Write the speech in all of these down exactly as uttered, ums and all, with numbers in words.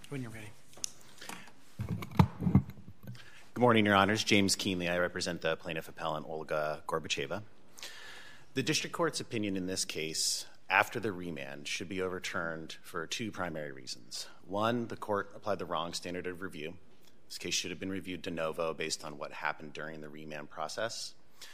When you're ready. Good morning, Your Honors. James Keenley. I represent the plaintiff appellant Olga Gorbacheva. The district court's opinion in this case, after the remand, should be overturned for two primary reasons. One, the court applied the wrong standard of review. This case should have been reviewed de novo based on what happened during the remand process.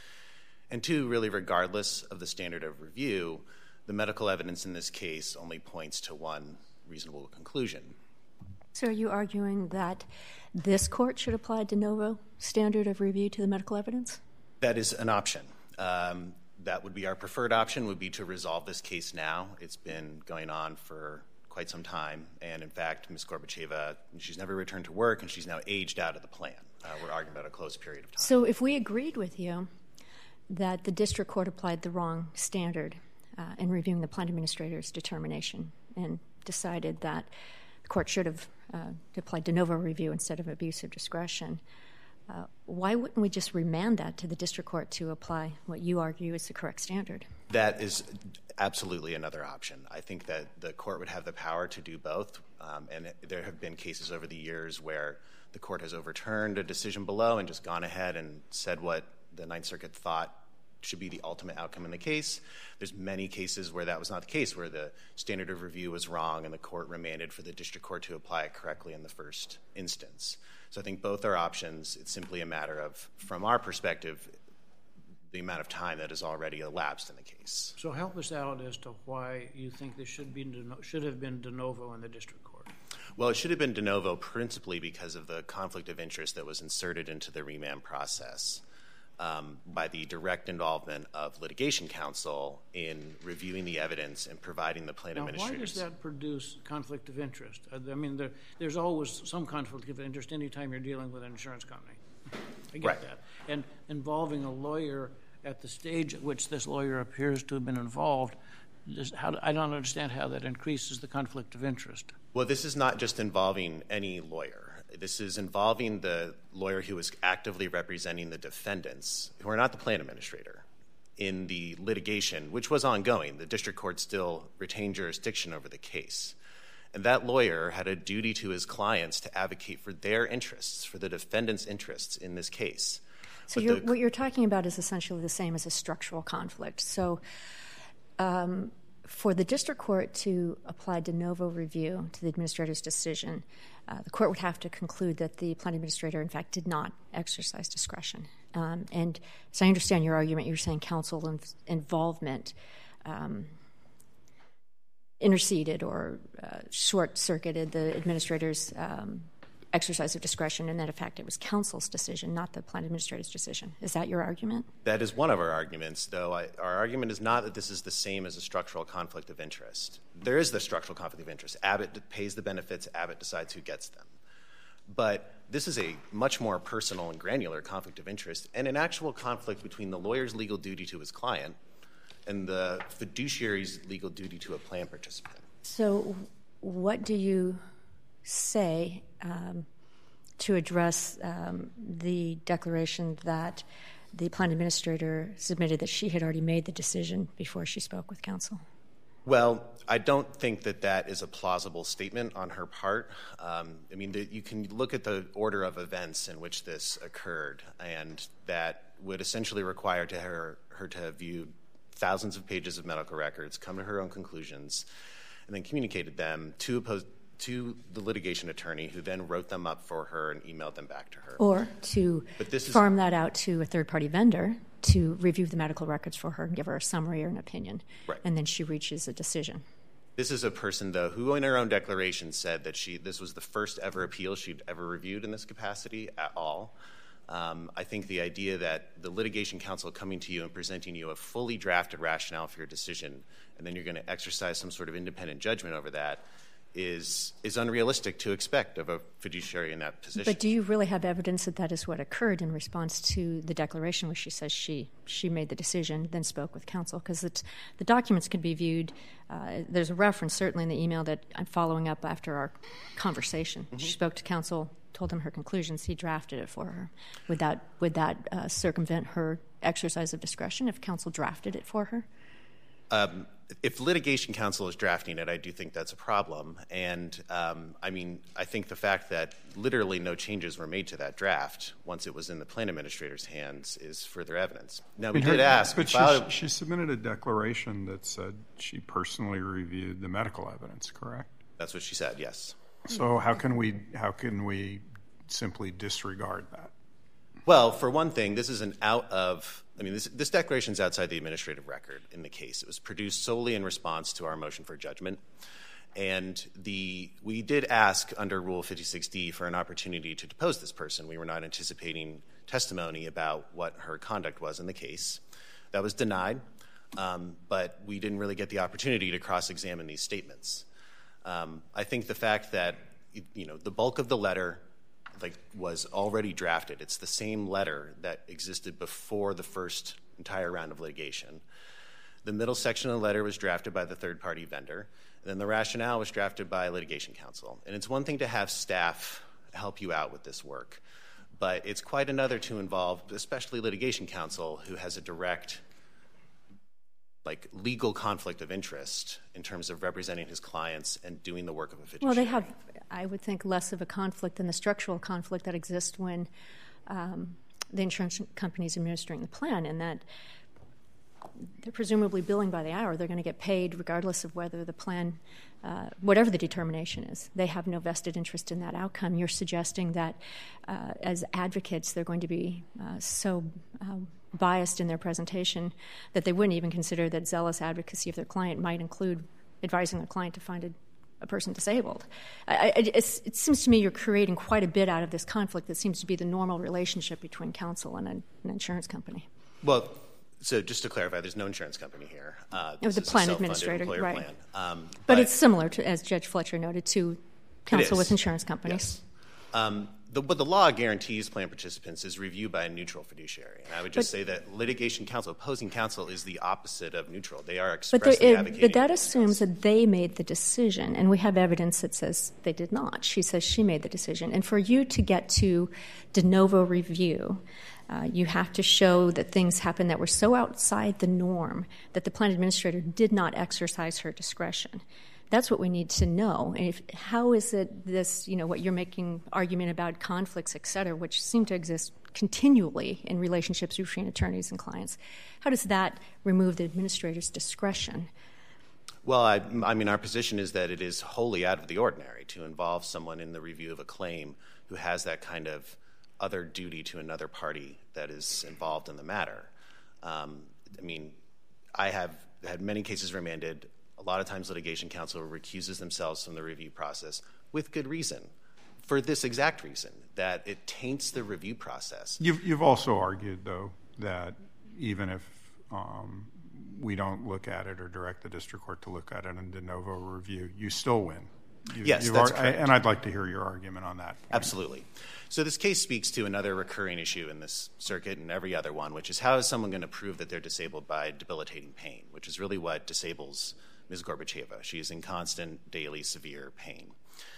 And two, really regardless of the standard of review, the medical evidence in this case only points to one reasonable conclusion. So are you arguing that this court should apply de novo standard of review to the medical evidence? That is an option. Um, that would be our preferred option, would be to resolve this case now. It's been going on for quite some time. And in fact, Miz Gorbacheva, she's never returned to work and she's now aged out of the plan. Uh, we're arguing about a closed period of time. So if we agreed with you that the district court applied the wrong standard uh, in reviewing the plan administrator's determination and decided that the court should have uh, applied de novo review instead of abuse of discretion, uh, why wouldn't we just remand that to the district court to apply what you argue is the correct standard? That is absolutely another option. I think that the court would have the power to do both, um, and there have been cases over the years where the court has overturned a decision below and just gone ahead and said what the Ninth Circuit thought should be the ultimate outcome in the case. There's many cases where that was not the case, where the standard of review was wrong and the court remanded for the district court to apply it correctly in the first instance. So I think both are options. It's simply a matter of, from our perspective, the amount of time that has already elapsed in the case. So help us out as to why you think this should be de no- should have been de novo in the district court. Well, it should have been de novo principally because of the conflict of interest that was inserted into the remand process um, by the direct involvement of litigation counsel in reviewing the evidence and providing the plan now, administrators. Why does that produce conflict of interest? I mean, there, there's always some conflict of interest anytime you're dealing with an insurance company. I get right. that. And involving a lawyer at the stage at which this lawyer appears to have been involved, just how, I don't understand how that increases the conflict of interest. Well, this is not just involving any lawyer. This is involving the lawyer who is actively representing the defendants, who are not the plan administrator, in the litigation, which was ongoing. The district court still retained jurisdiction over the case. And that lawyer had a duty to his clients to advocate for their interests, for the defendant's interests in this case. So you're, the, what you're talking about is essentially the same as a structural conflict. So um, for the district court to apply de novo review to the administrator's decision, uh, the court would have to conclude that the plan administrator, in fact, did not exercise discretion. Um, and so I understand your argument. You're saying counsel inv- involvement um, interceded or uh, short-circuited the administrator's um, exercise of discretion, and that, in fact, it was counsel's decision, not the plan administrator's decision. Is that your argument? That is one of our arguments, though. I, our argument is not that this is the same as a structural conflict of interest. There is the structural conflict of interest. Abbott pays the benefits. Abbott decides who gets them. But this is a much more personal and granular conflict of interest and an actual conflict between the lawyer's legal duty to his client and the fiduciary's legal duty to a plan participant. So what do you say um, to address um, the declaration that the plan administrator submitted that she had already made the decision before she spoke with counsel? Well, I don't think that that is a plausible statement on her part. Um, I mean, the, you can look at the order of events in which this occurred, and that would essentially require to her, her to have viewed thousands of pages of medical records, come to her own conclusions, and then communicated them to opposed to the litigation attorney, who then wrote them up for her and emailed them back to her. Or to farm is, that out to a third-party vendor to review the medical records for her and give her a summary or an opinion. Right. And then she reaches a decision. This is a person, though, who in her own declaration said that she this was the first ever appeal she'd ever reviewed in this capacity at all. Um, I think the idea that the litigation counsel coming to you and presenting you a fully drafted rationale for your decision, and then you're going to exercise some sort of independent judgment over that, is is unrealistic to expect of a fiduciary in that position. But do you really have evidence that that is what occurred in response to the declaration where she says she she made the decision, then spoke with counsel? Because the documents could be viewed. Uh, there's a reference, certainly, in the email that I'm following up after our conversation. Mm-hmm. She spoke to counsel, told him her conclusions. He drafted it for her. Would that, would that uh, circumvent her exercise of discretion if counsel drafted it for her? Um, if litigation counsel is drafting it, I do think that's a problem. And, um, I mean, I think the fact that literally no changes were made to that draft once it was in the plan administrator's hands is further evidence. Now, we did ask. But she, a, she submitted a declaration that said she personally reviewed the medical evidence, correct? That's what she said, yes. So how can we how can we simply disregard that? Well, for one thing, this is an out of, I mean, this, this declaration is outside the administrative record in the case. It was produced solely in response to our motion for judgment. And the we did ask under Rule fifty-six D for an opportunity to depose this person. We were not anticipating testimony about what her conduct was in the case. That was denied, um, but we didn't really get the opportunity to cross-examine these statements. Um, I think the fact that, you know, the bulk of the letter like was already drafted. It's the same letter that existed before the first entire round of litigation. The middle section of the letter was drafted by the third-party vendor, and then the rationale was drafted by litigation counsel. And it's one thing to have staff help you out with this work, but it's quite another to involve, especially litigation counsel, who has a direct like legal conflict of interest in terms of representing his clients and doing the work of a fiduciary. Well, they have, I would think, less of a conflict than the structural conflict that exists when um, the insurance company is administering the plan, in that they're presumably billing by the hour. They're going to get paid regardless of whether the plan, uh, whatever the determination is. They have no vested interest in that outcome. You're suggesting that uh, as advocates, they're going to be uh, so uh, biased in their presentation that they wouldn't even consider that zealous advocacy of their client might include advising the client to find a, a person disabled. I, I, it seems to me you're creating quite a bit out of this conflict that seems to be the normal relationship between counsel and an, an insurance company. Well, so just to clarify, there's no insurance company here. Uh, it was the plan administrator, right? Plan. Um, but, but it's similar to, as Judge Fletcher noted, to counsel with insurance companies. Yes. Um, the, what the law guarantees plan participants is review by a neutral fiduciary. And I would just but, say that litigation counsel, opposing counsel, is the opposite of neutral. They are expressly but there, advocating. But that assumes that they made the decision, and we have evidence that says they did not. She says she made the decision. And for you to get to de novo review, uh, you have to show that things happened that were so outside the norm that the plan administrator did not exercise her discretion. That's what we need to know. And if, how is it this, you know, what you're making argument about conflicts, et cetera, which seem to exist continually in relationships between attorneys and clients, how does that remove the administrator's discretion? Well, I, I mean, our position is that it is wholly out of the ordinary to involve someone in the review of a claim who has that kind of other duty to another party that is involved in the matter. Um, I mean, I have had many cases remanded. A lot of times litigation counsel recuses themselves from the review process with good reason, for this exact reason, that it taints the review process. You've, you've also argued, though, that even if um, we don't look at it or direct the district court to look at it in de novo review, you still win. You, yes, that's ar- correct. And I'd like to hear your argument on that point. Absolutely. So this case speaks to another recurring issue in this circuit and every other one, which is how is someone going to prove that they're disabled by debilitating pain, which is really what disables Miz Gorbacheva. She is in constant, daily, severe pain.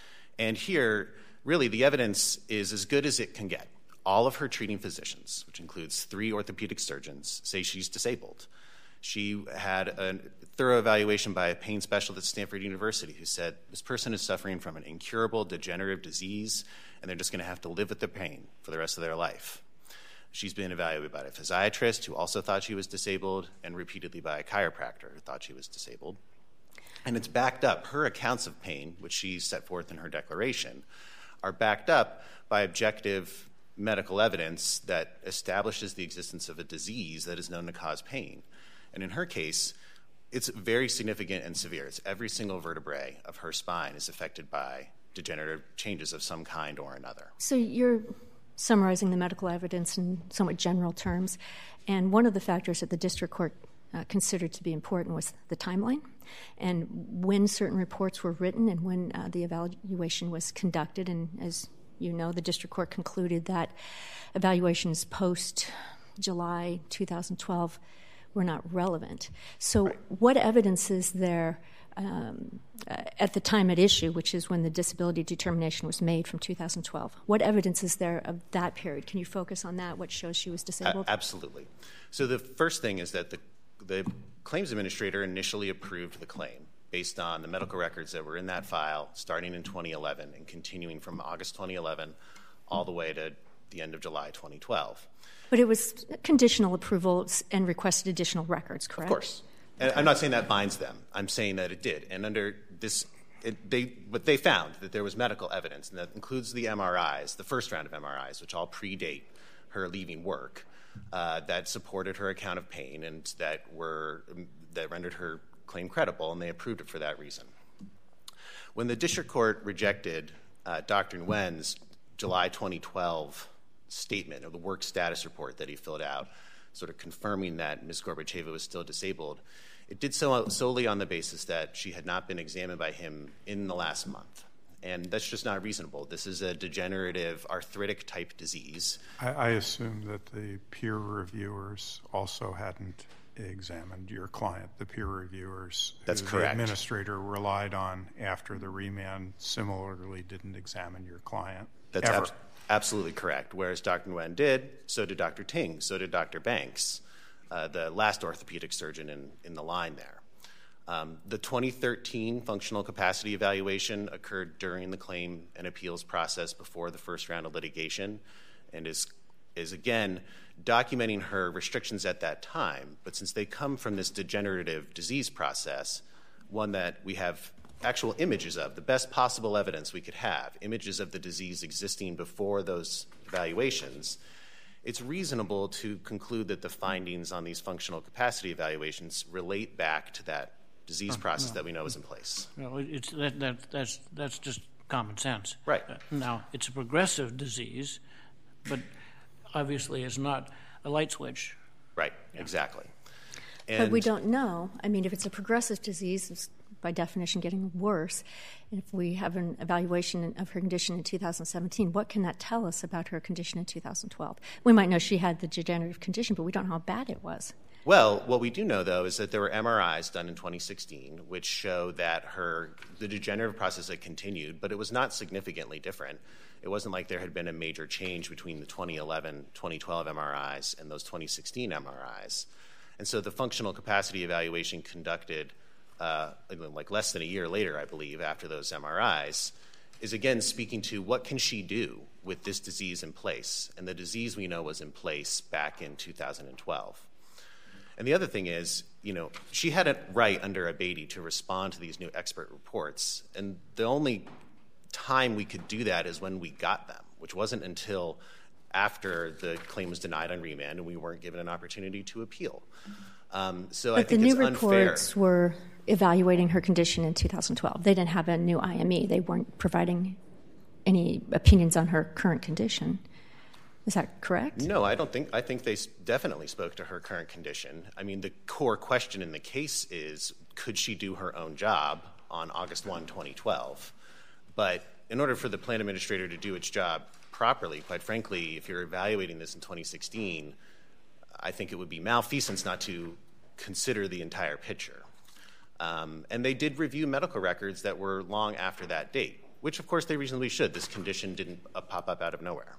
And here, really, the evidence is as good as it can get. All of her treating physicians, which includes three orthopedic surgeons, say she's disabled. She had a thorough evaluation by a pain specialist at Stanford University who said this person is suffering from an incurable degenerative disease, and they're just going to have to live with the pain for the rest of their life. She's been evaluated by a physiatrist who also thought she was disabled, and repeatedly by a chiropractor who thought she was disabled. And it's backed up. Her accounts of pain, which she set forth in her declaration, are backed up by objective medical evidence that establishes the existence of a disease that is known to cause pain. And in her case, it's very significant and severe. It's every single vertebrae of her spine is affected by degenerative changes of some kind or another. So you're summarizing the medical evidence in somewhat general terms, and one of the factors that the district court uh, considered to be important was the timeline and when certain reports were written and when uh, the evaluation was conducted. And as you know, the district court concluded that evaluations post-July two thousand twelve were not relevant. So right. What evidence is there um, uh, at the time at issue, which is when the disability determination was made from two thousand twelve? What evidence is there of that period? Can you focus on that, what shows she was disabled? A- absolutely. So the first thing is that the, the claims administrator initially approved the claim based on the medical records that were in that file starting in twenty eleven and continuing from August twenty eleven all the way to the end of July twenty twelve. But it was conditional approvals and requested additional records, correct? Of course. And I'm not saying that binds them. I'm saying that it did. And under this, it, they, but they found that there was medical evidence, and that includes the M R Is, the first round of M R Is, which all predate her leaving work, uh, that supported her account of pain and that were that rendered her claim credible, and they approved it for that reason. When the district court rejected uh, Doctor Nguyen's July twenty twelve statement of the work status report that he filled out, sort of confirming that Miz Gorbacheva was still disabled, it did so solely on the basis that she had not been examined by him in the last month. And that's just not reasonable. This is a degenerative arthritic type disease. I, I assume that the peer reviewers also hadn't examined your client. The peer reviewers That's who correct. the administrator relied on after the remand similarly didn't examine your client. That's ever. ab- absolutely correct. Whereas Doctor Nguyen did, so did Doctor Ting, so did Doctor Banks, uh, the last orthopedic surgeon in, in the line there. Um, the twenty thirteen functional capacity evaluation occurred during the claim and appeals process before the first round of litigation, and is is again documenting her restrictions at that time. But since they come from this degenerative disease process, one that we have actual images of, the best possible evidence we could have, images of the disease existing before those evaluations, it's reasonable to conclude that the findings on these functional capacity evaluations relate back to that disease process no. that we know is in place. No, it's that, that that's that's just common sense. Right. Uh, now, it's a progressive disease, but obviously it's not a light switch. Right. Yeah. Exactly. And but we don't know. I mean, if it's a progressive disease, it's by definition getting worse. And if we have an evaluation of her condition in two thousand seventeen, what can that tell us about her condition in two thousand twelve? We might know she had the degenerative condition, but we don't know how bad it was. Well, what we do know, though, is that there were M R Is done in twenty sixteen, which show that her the degenerative process had continued, but it was not significantly different. It wasn't like there had been a major change between the twenty eleven, twenty twelve M R Is and those twenty sixteen M R Is. And so the functional capacity evaluation conducted uh, like less than a year later, I believe, after those M R Is, is again speaking to what can she do with this disease in place. And the disease we know was in place back in two thousand twelve. And the other thing is, you know, she had a right under Abatey to respond to these new expert reports. And the only time we could do that is when we got them, which wasn't until after the claim was denied on remand and we weren't given an opportunity to appeal. Um, so but I think the it's new unfair. Reports were evaluating her condition in two thousand twelve. They didn't have a new I M E. They weren't providing any opinions on her current condition. Is that correct? No, I don't think. I think they definitely spoke to her current condition. I mean, the core question in the case is, could she do her own job on August first, twenty twelve? But in order for the plan administrator to do its job properly, quite frankly, if you're evaluating this in twenty sixteen, I think it would be malfeasance not to consider the entire picture. Um, and they did review medical records that were long after that date, which, of course, they reasonably should. This condition didn't uh, pop up out of nowhere.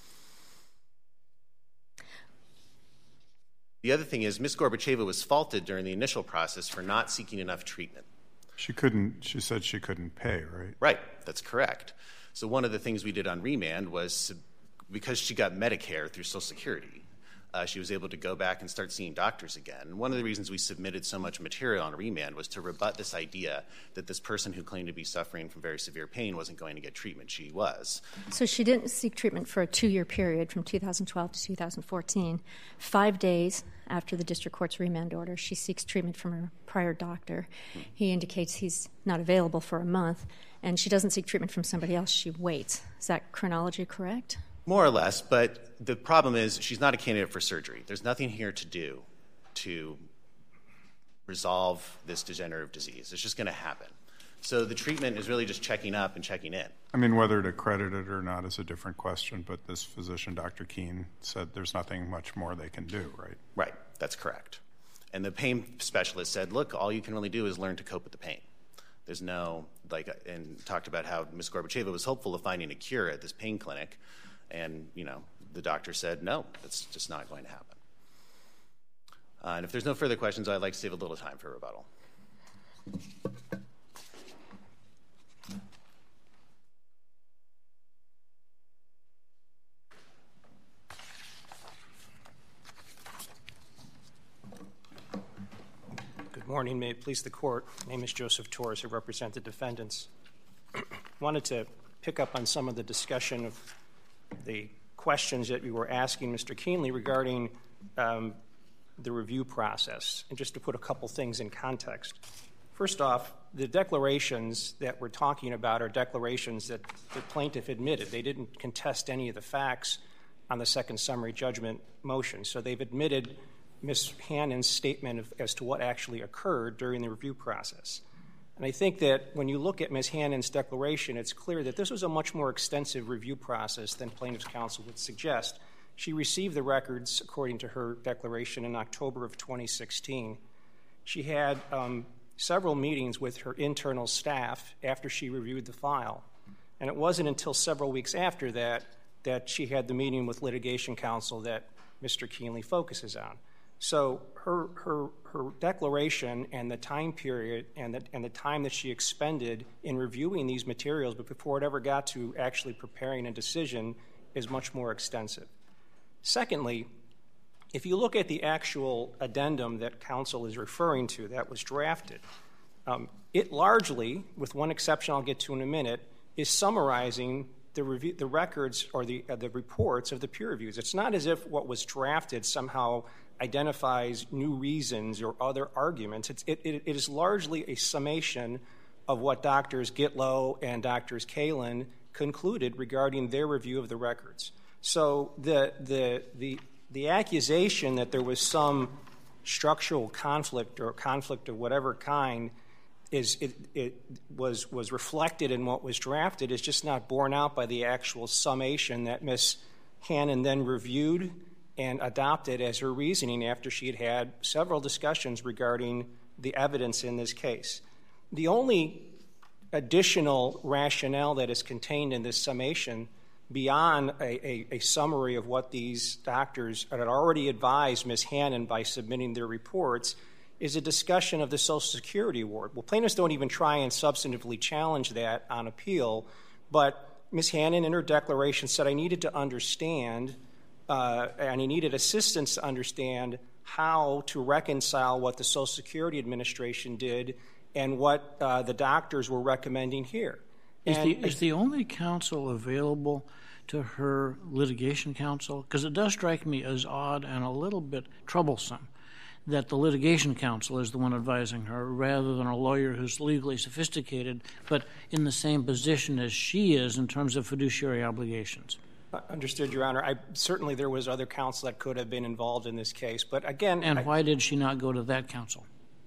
The other thing is, Miz Gorbacheva was faulted during the initial process for not seeking enough treatment. She couldn't, she said she couldn't pay, right? Right, that's correct. So one of the things we did on remand was, because she got Medicare through Social Security, uh, she was able to go back and start seeing doctors again. And one of the reasons we submitted so much material on remand was to rebut this idea that this person who claimed to be suffering from very severe pain wasn't going to get treatment. She was. So she didn't seek treatment for a two-year period from two thousand twelve to two thousand fourteen. Five days after the district court's remand order, she seeks treatment from her prior doctor. Hmm. He indicates he's not available for a month, and she doesn't seek treatment from somebody else. She waits. Is that chronology correct? More or less, but the problem is she's not a candidate for surgery. There's nothing here to do to resolve this degenerative disease. It's just going to happen. So the treatment is really just checking up and checking in. I mean, whether to credit it or not is a different question, but this physician, Doctor Keene, said there's nothing much more they can do, right? Right, that's correct. And the pain specialist said, look, all you can really do is learn to cope with the pain. There's no, like, and talked about how Miz Gorbacheva was hopeful of finding a cure at this pain clinic. And, you know, the doctor said, no, that's just not going to happen. Uh, and if there's no further questions, I'd like to save a little time for rebuttal. Good morning. May it please the Court. My name is Joseph Torres. I represent the defendants. I wanted to pick up on some of the discussion of the questions that we were asking Mister Kienle regarding um, the review process, and just to put a couple things in context. First off, the declarations that we're talking about are declarations that the plaintiff admitted. They didn't contest any of the facts on the second summary judgment motion, so they've admitted Miz Hannon's statement of, as to what actually occurred during the review process. And I think that when you look at Miz Hannon's declaration, it's clear that this was a much more extensive review process than plaintiff's counsel would suggest. She received the records, according to her declaration, in October of twenty sixteen. She had um, several meetings with her internal staff after she reviewed the file. And it wasn't until several weeks after that that she had the meeting with litigation counsel that Mister Kienle focuses on. So her her her declaration and the time period and the, and the time that she expended in reviewing these materials, but before it ever got to actually preparing a decision, is much more extensive. Secondly, if you look at the actual addendum that counsel is referring to that was drafted, um, it largely, with one exception I'll get to in a minute, is summarizing the review, the records or the uh, the reports of the peer reviews. It's not as if what was drafted somehow identifies new reasons or other arguments. It's, it, it, it is largely a summation of what Doctors Gitlow and Doctors Kalin concluded regarding their review of the records. So the the the the accusation that there was some structural conflict or conflict of whatever kind is it, it was was reflected in what was drafted is just not borne out by the actual summation that Miz Hannon then reviewed and adopted as her reasoning after she had had several discussions regarding the evidence in this case. The only additional rationale that is contained in this summation beyond a, a, a summary of what these doctors had already advised Miz Hannon by submitting their reports is a discussion of the Social Security award. Well, plaintiffs don't even try and substantively challenge that on appeal, but Miz Hannon in her declaration said, I needed to understand, uh, and I needed assistance to understand how to reconcile what the Social Security Administration did and what uh, the doctors were recommending here. Is and, the, is the only counsel available to her litigation counsel? Because it does strike me as odd and a little bit troublesome that the litigation counsel is the one advising her rather than a lawyer who's legally sophisticated but in the same position as she is in terms of fiduciary obligations. Understood, Your Honor. I, certainly there was other counsel that could have been involved in this case, but again... And I, why did she not go to that counsel?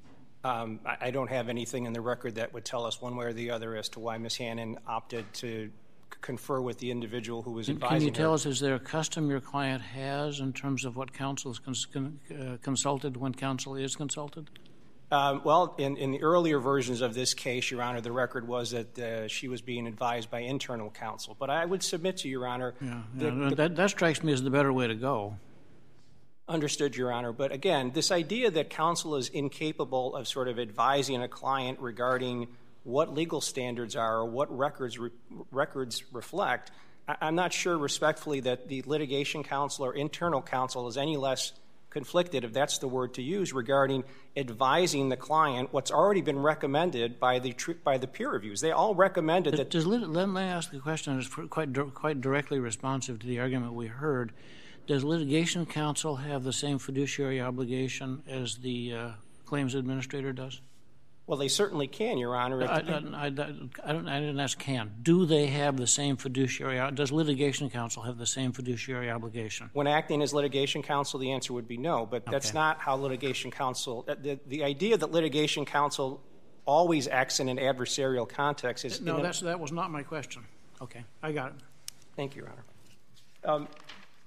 Um, I, I don't have anything in the record that would tell us one way or the other as to why Miz Hannon opted to confer with the individual who was advising her. Can you tell us, is there a custom your client has in terms of what counsel is cons- con- uh, consulted when counsel is consulted? Um, well, in, in the earlier versions of this case, Your Honor, the record was that uh, she was being advised by internal counsel. But I would submit to Your Honor... Yeah, the, yeah the, that, that strikes me as the better way to go. Understood, Your Honor. But again, this idea that counsel is incapable of sort of advising a client regarding what legal standards are or what records re- records reflect, I- I'm not sure respectfully that the litigation counsel or internal counsel is any less conflicted, if that's the word to use, regarding advising the client what's already been recommended by the tr- by the peer reviews. They all recommended Does, that... Does lit- let me ask a question that's quite, quite directly responsive to the argument we heard. Does litigation counsel have the same fiduciary obligation as the uh, claims administrator does? Well, they certainly can, Your Honor. I, I, I, I, don't, I didn't ask can. Do they have the same fiduciary? Does litigation counsel have the same fiduciary obligation? When acting as litigation counsel, the answer would be no, but that's okay. not how litigation counsel... The, the idea that litigation counsel always acts in an adversarial context is... No, that's, that was not my question. Okay, I got it. Thank you, Your Honor. Um,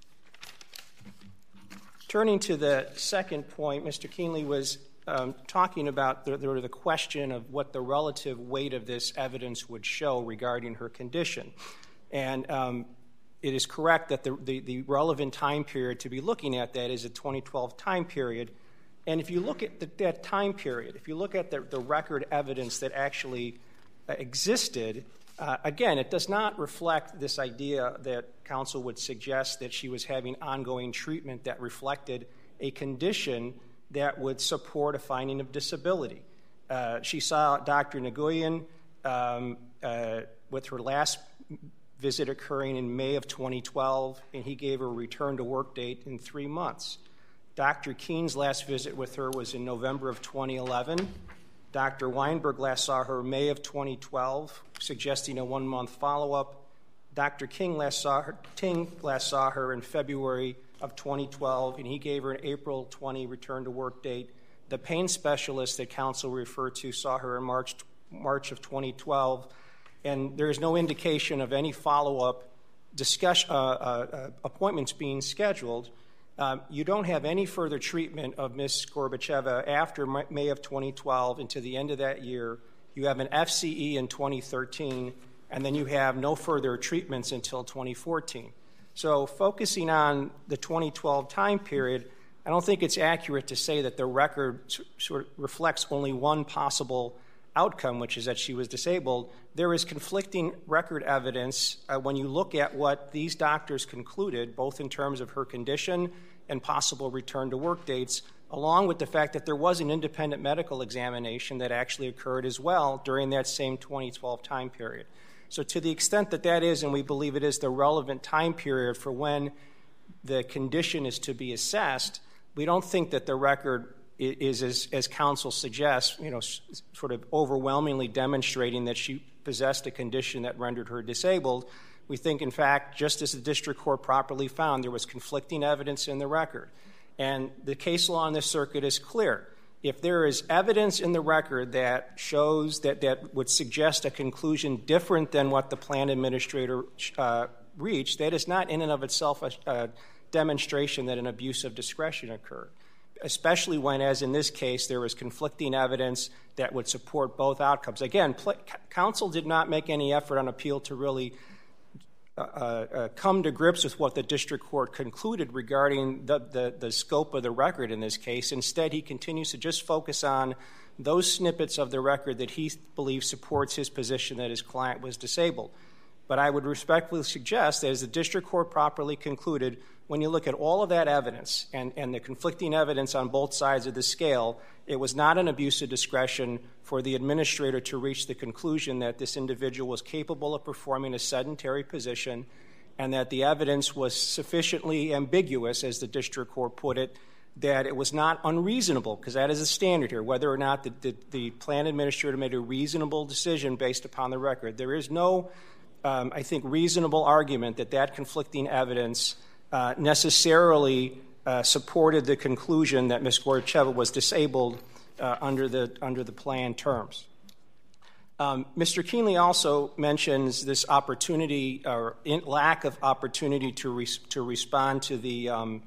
turning to the second point, Mister Kienle was um, talking about the, the, the question of what the relative weight of this evidence would show regarding her condition. And um, it is correct that the, the, the relevant time period to be looking at that is a twenty twelve time period. And if you look at the, that time period, if you look at the, the record evidence that actually uh, existed, uh, again, it does not reflect this idea that counsel would suggest that she was having ongoing treatment that reflected a condition that would support a finding of disability. Uh, she saw Doctor Nguyen um, uh, with her last visit occurring in May of twenty twelve, and he gave her a return-to-work date in three months. Doctor Keene's last visit with her was in November of twenty eleven. Doctor Weinberg last saw her May of twenty twelve, suggesting a one-month follow-up. Doctor King last saw her, Ting last saw her in February of twenty twelve, and he gave her an April twentieth return-to-work date. The pain specialist that counsel referred to saw her in March, March of twenty twelve, and there is no indication of any follow-up discussion, uh, uh, appointments being scheduled. Um, you don't have any further treatment of Miz Gorbacheva after May of twenty twelve into the end of that year. You have an F C E in twenty thirteen, and then you have no further treatments until twenty fourteen. So focusing on the twenty twelve time period, I don't think it's accurate to say that the record sort of reflects only one possible outcome, which is that she was disabled. There is conflicting record evidence uh, when you look at what these doctors concluded, both in terms of her condition and possible return to work dates, along with the fact that there was an independent medical examination that actually occurred as well during that same twenty twelve time period. So to the extent that that is, and we believe it is the relevant time period for when the condition is to be assessed, we don't think that the record is, as, as counsel suggests, you know, sort of overwhelmingly demonstrating that she possessed a condition that rendered her disabled. We think, in fact, just as the district court properly found, there was conflicting evidence in the record. And the case law on this circuit is clear. If there is evidence in the record that shows that that would suggest a conclusion different than what the plan administrator uh, reached, that is not in and of itself a, a demonstration that an abuse of discretion occurred, especially when, as in this case, there was conflicting evidence that would support both outcomes. Again, pl- counsel did not make any effort on appeal to really uh, uh, come to grips with what the district court concluded regarding the, the, the scope of the record in this case. Instead, he continues to just focus on those snippets of the record that he believes supports his position that his client was disabled. But I would respectfully suggest that as the district court properly concluded, when you look at all of that evidence and, and the conflicting evidence on both sides of the scale, it was not an abuse of discretion for the administrator to reach the conclusion that this individual was capable of performing a sedentary position and that the evidence was sufficiently ambiguous, as the district court put it, that it was not unreasonable, because that is a standard here, whether or not the, the, the plan administrator made a reasonable decision based upon the record. There is no, um, I think, reasonable argument that that conflicting evidence Uh, necessarily uh, supported the conclusion that Miz Gorbacheva was disabled uh, under the under the plan terms. Um, Mister Kienle also mentions this opportunity or in, lack of opportunity to res- to respond to the um,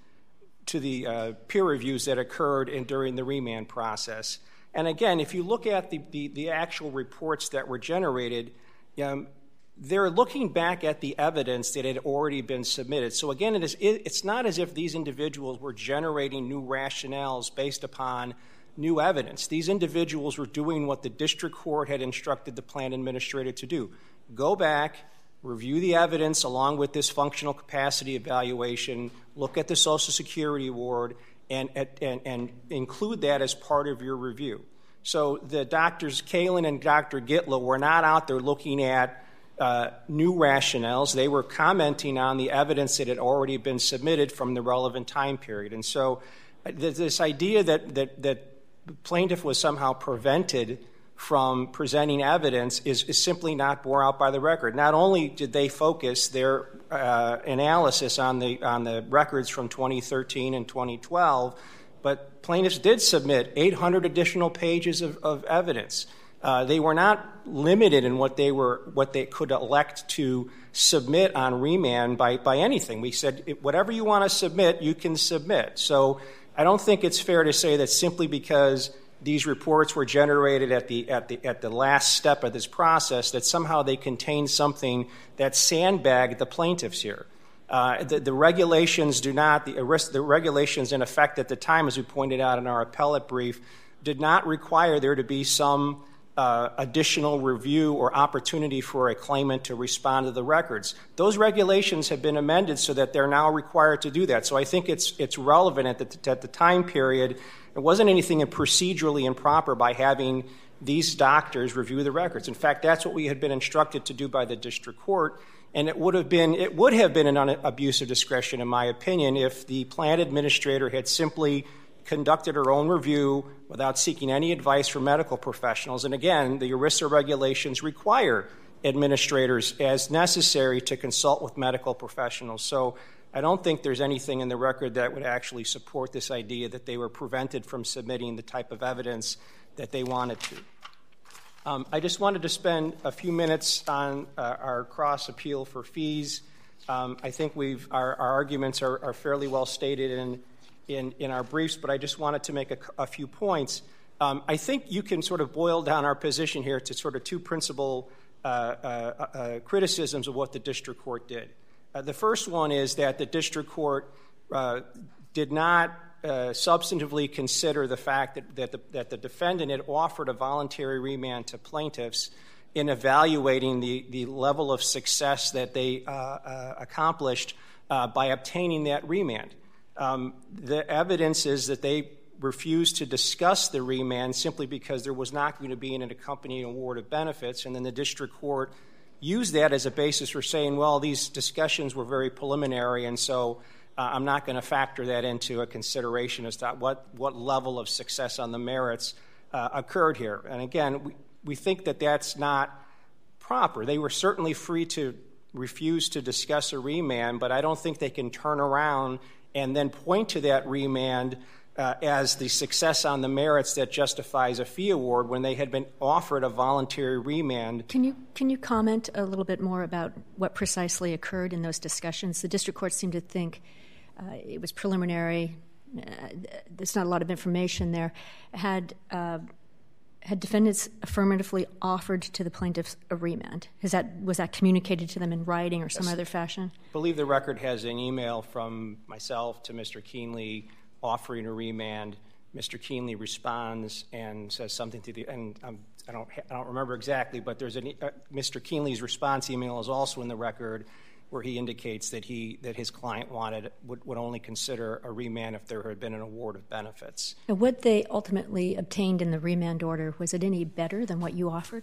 to the uh, peer reviews that occurred in, during the remand process. And again, if you look at the the, the actual reports that were generated, um, they're looking back at the evidence that had already been submitted. So again, it is, it, it's not as if these individuals were generating new rationales based upon new evidence. These individuals were doing what the district court had instructed the plan administrator to do. Go back, review the evidence along with this functional capacity evaluation, look at the Social Security award, and, and, and include that as part of your review. So the Doctors Kalin and Doctor Gitlow were not out there looking at Uh, new rationales. They were commenting on the evidence that had already been submitted from the relevant time period. And so uh, this idea that, that, that the plaintiff was somehow prevented from presenting evidence is, is simply not borne out by the record. Not only did they focus their uh, analysis on the, on the records from twenty thirteen and twenty twelve, but plaintiffs did submit eight hundred additional pages of, of evidence. Uh, they were not limited in what they were, what they could elect to submit on remand by, by anything. We said, whatever you want to submit, you can submit. So I don't think it's fair to say that simply because these reports were generated at the at the at the last step of this process that somehow they contain something that sandbagged the plaintiffs here. Uh, the, the regulations do not, the, the regulations in effect at the time, as we pointed out in our appellate brief, did not require there to be some uh, additional review or opportunity for a claimant to respond to the records. Those regulations have been amended so that they're now required to do that. So I think it's it's relevant at the, at the time period. It wasn't anything procedurally improper by having these doctors review the records. In fact, that's what we had been instructed to do by the district court. And it would have been it would have been an abuse of discretion, in my opinion, if the plan administrator had simply conducted her own review without seeking any advice from medical professionals. And again, the ERISA regulations require administrators, as necessary, to consult with medical professionals. So I don't think there's anything in the record that would actually support this idea that they were prevented from submitting the type of evidence that they wanted to. Um, I just wanted to spend a few minutes on uh, our cross appeal for fees. Um, I think we've our, our arguments are, are fairly well stated in, in in our briefs, but I just wanted to make a, a few points. Um, I think you can sort of boil down our position here to sort of two principal uh, uh, uh, criticisms of what the district court did. Uh, the first one is that the district court uh, did not Uh, substantively consider the fact that, that, the, that the defendant had offered a voluntary remand to plaintiffs in evaluating the, the level of success that they uh, uh, accomplished uh, by obtaining that remand. Um, the evidence is that they refused to discuss the remand simply because there was not going to be an accompanying award of benefits, and then the district court used that as a basis for saying, well, these discussions were very preliminary, and so Uh, I'm not going to factor that into a consideration as to what, what level of success on the merits uh, occurred here. And again, we, we think that that's not proper. They were certainly free to refuse to discuss a remand, but I don't think they can turn around and then point to that remand uh, as the success on the merits that justifies a fee award when they had been offered a voluntary remand. Can you can you comment a little bit more about what precisely occurred in those discussions? The district court seemed to think Uh, it was preliminary. Uh, there's not a lot of information there. Had uh, had defendants affirmatively offered to the plaintiffs a remand? Has that was that communicated to them in writing or some yes. other fashion? I believe the record has an email from myself to Mister Keenley offering a remand. Mister Keenley responds and says something to the and um, I don't I don't remember exactly, but there's a uh, Mister Keenley's response email is also in the record, where he indicates that he that his client wanted would, would only consider a remand if there had been an award of benefits. And what they ultimately obtained in the remand order, was it any better than what you offered?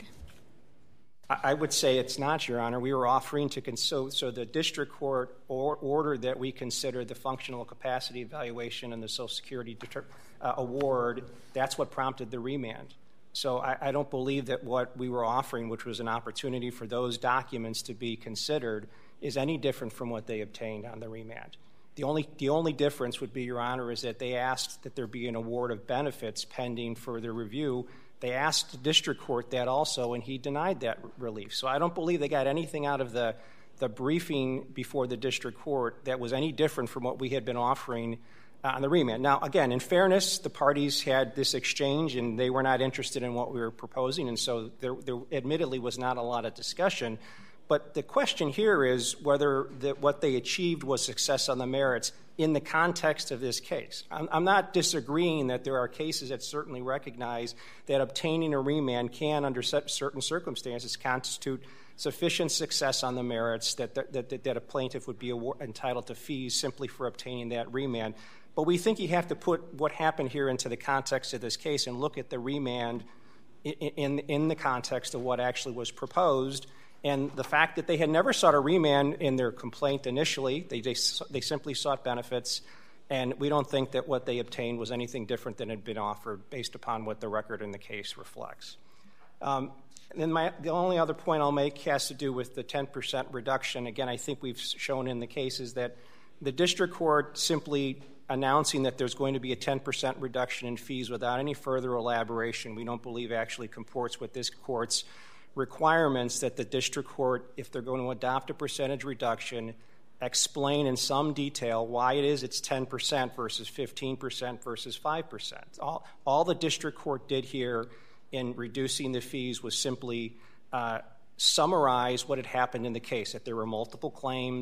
I, I would say it's not, Your Honor. We were offering to cons- so, so the district court or, ordered that we consider the functional capacity evaluation and the Social Security deter- uh, award. That's what prompted the remand. So I, I don't believe that what we were offering, which was an opportunity for those documents to be considered, is any different from what they obtained on the remand. The only the only difference would be, Your Honor, is that they asked that there be an award of benefits pending further review. They asked the district court that also, and he denied that relief. So I don't believe they got anything out of the, the briefing before the district court that was any different from what we had been offering uh, on the remand. Now, again, in fairness, the parties had this exchange, and they were not interested in what we were proposing, and so there, there admittedly was not a lot of discussion. But the question here is whether the, what they achieved was success on the merits in the context of this case. I'm, I'm not disagreeing that there are cases that certainly recognize that obtaining a remand can, under certain circumstances, constitute sufficient success on the merits that, that, that, that a plaintiff would be award, entitled to fees simply for obtaining that remand. But we think you have to put what happened here into the context of this case and look at the remand in, in, in the context of what actually was proposed. And the fact that they had never sought a remand in their complaint initially, they, they they simply sought benefits, and we don't think that what they obtained was anything different than had been offered based upon what the record in the case reflects. Um, and then my, the only other point I'll make has to do with the ten percent reduction. Again, I think we've shown in the cases that the district court simply announcing that there's going to be a ten percent reduction in fees without any further elaboration, we don't believe actually comports with this court's requirements that the district court, if they're going to adopt a percentage reduction, explain in some detail why it is it's ten percent versus fifteen percent versus five percent. All, all the district court did here in reducing the fees was simply uh, summarize what had happened in the case, that there were multiple claims,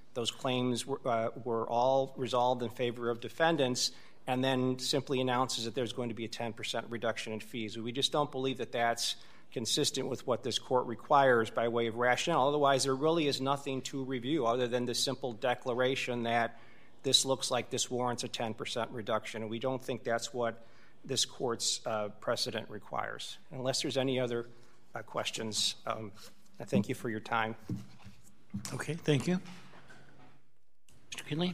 those claims were, uh, were all resolved in favor of defendants, and then simply announces that there's going to be a ten percent reduction in fees. We just don't believe that that's consistent with what this court requires by way of rationale. Otherwise, there really is nothing to review other than the simple declaration that this looks like this warrants a ten percent reduction. And we don't think that's what this court's uh, precedent requires. Unless there's any other uh, questions, um, I thank you for your time. Okay, thank you. Mister Kinley?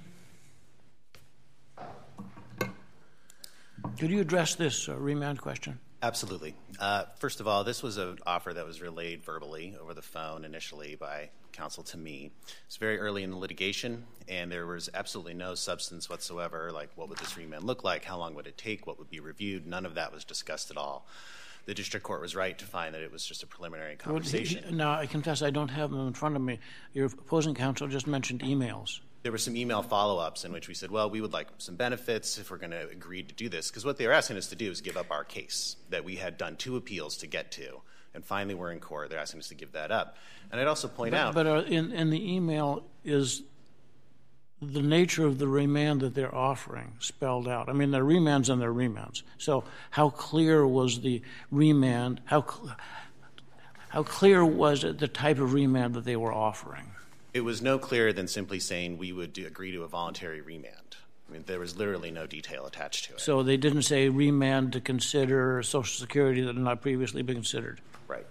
Could you address this uh, remand question? Absolutely. Uh, first of all, this was an offer that was relayed verbally over the phone initially by counsel to me. It's very early in the litigation, and there was absolutely no substance whatsoever, like what would this remand look like, how long would it take, what would be reviewed. None of that was discussed at all. The district court was right to find that it was just a preliminary conversation. Well, he, now, I confess I don't have them in front of me. Your opposing counsel just mentioned emails. There were some email follow-ups in which we said, well, we would like some benefits if we're going to agree to do this. Because what they were asking us to do is give up our case that we had done two appeals to get to. And finally, we're in court. They're asking us to give that up. And I'd also point but, out... But uh, in, in the email, is the nature of the remand that they're offering spelled out? I mean, they're remands and they're remands. So how clear was the remand? How, cl- how clear was it the type of remand that they were offering? It was no clearer than simply saying we would do, agree to a voluntary remand. I mean, there was literally no detail attached to it. So they didn't say remand to consider Social Security that had not previously been considered? Right.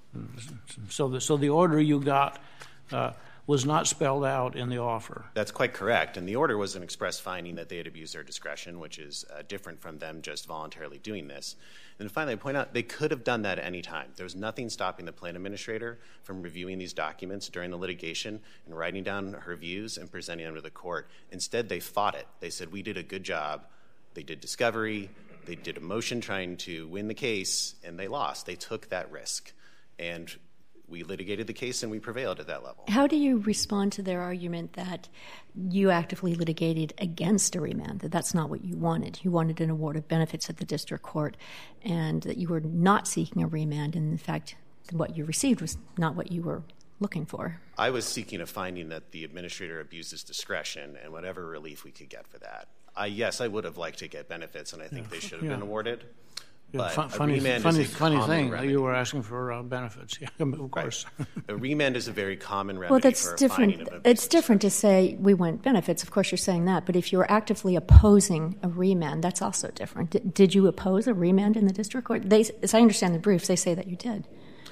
So the, so the order you got uh, was not spelled out in the offer? That's quite correct. And the order was an express finding that they had abused their discretion, which is uh, different from them just voluntarily doing this. And finally, I point out they could have done that at any time. There was nothing stopping the plan administrator from reviewing these documents during the litigation and writing down her views and presenting them to the court. Instead, they fought it. They said, we did a good job. They did discovery. They did a motion trying to win the case, and they lost. They took that risk. And we litigated the case, and we prevailed at that level. How do you respond to their argument that you actively litigated against a remand, that that's not what you wanted? You wanted an award of benefits at the district court, and that you were not seeking a remand, and in fact, what you received was not what you were looking for. I was seeking a finding that the administrator abused his discretion and whatever relief we could get for that. I, yes, I would have liked to get benefits, and I think yeah. they should have yeah. been awarded. Yeah, but fun, a funny, remand funny, is a funny common thing. remedy. You were asking for uh, benefits, yeah, of course. Right. A remand is a very common remedy well, that's for a different. finding of abuse. It's different to say we want benefits. Of course, you're saying that. But if you're actively opposing a remand, that's also different. D- did you oppose a remand in the district court? They, as I understand the briefs, they say that you did.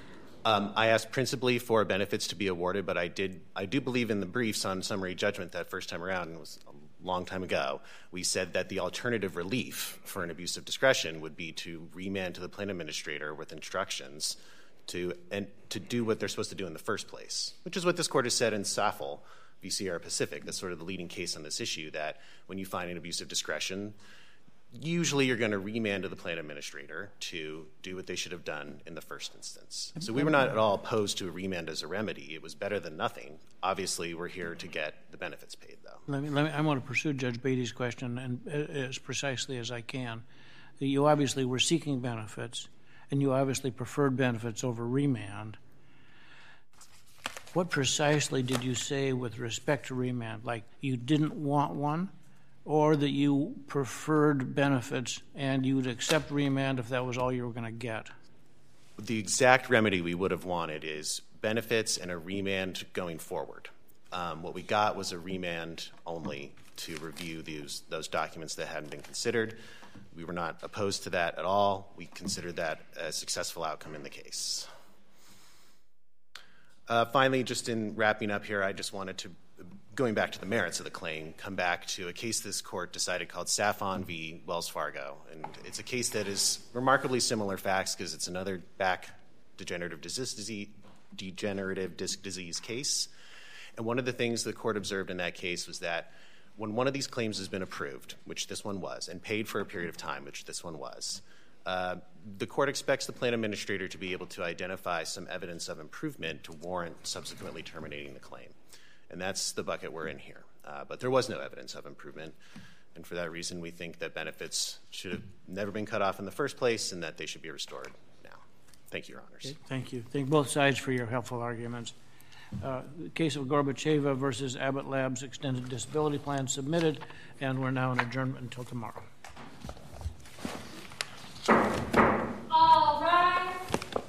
Um, I asked principally for benefits to be awarded, but I did. I do believe in the briefs on summary judgment that first time around, and it was a long time ago, we said that the alternative relief for an abuse of discretion would be to remand to the plan administrator with instructions to and to do what they're supposed to do in the first place, which is what this court has said in Saffel v. Sierra Pacific. That's sort of the leading case on this issue, that when you find an abuse of discretion, usually you're going to remand to the plan administrator to do what they should have done in the first instance. So we were not at all opposed to a remand as a remedy. It was better than nothing. Obviously, we're here to get the benefits paid, though. Let me, let me, I want to pursue Judge Beatty's question and as precisely as I can. You obviously were seeking benefits, and you obviously preferred benefits over remand. What precisely did you say with respect to remand? Like you didn't want one? Or that you preferred benefits and you would accept remand if that was all you were going to get? The exact remedy we would have wanted is benefits and a remand going forward. Um, what we got was a remand only to review these, those documents that hadn't been considered. We were not opposed to that at all. We considered that a successful outcome in the case. Uh, finally, just in wrapping up here, I just wanted to, going back to the merits of the claim, come back to a case this court decided called Saffon v. Wells Fargo. And it's a case that is remarkably similar facts because it's another back degenerative disease, degenerative disc disease case. And one of the things the court observed in that case was that when one of these claims has been approved, which this one was, and paid for a period of time, which this one was, uh, the court expects the plan administrator to be able to identify some evidence of improvement to warrant subsequently terminating the claim. And that's the bucket we're in here. Uh, but there was no evidence of improvement. And for that reason, we think that benefits should have never been cut off in the first place and that they should be restored now. Thank you, Your Honors. Okay, thank you. Thank both sides for your helpful arguments. Uh, the case of Gorbacheva versus Abbott Labs Extended Disability Plan submitted, and we're now in adjournment until tomorrow.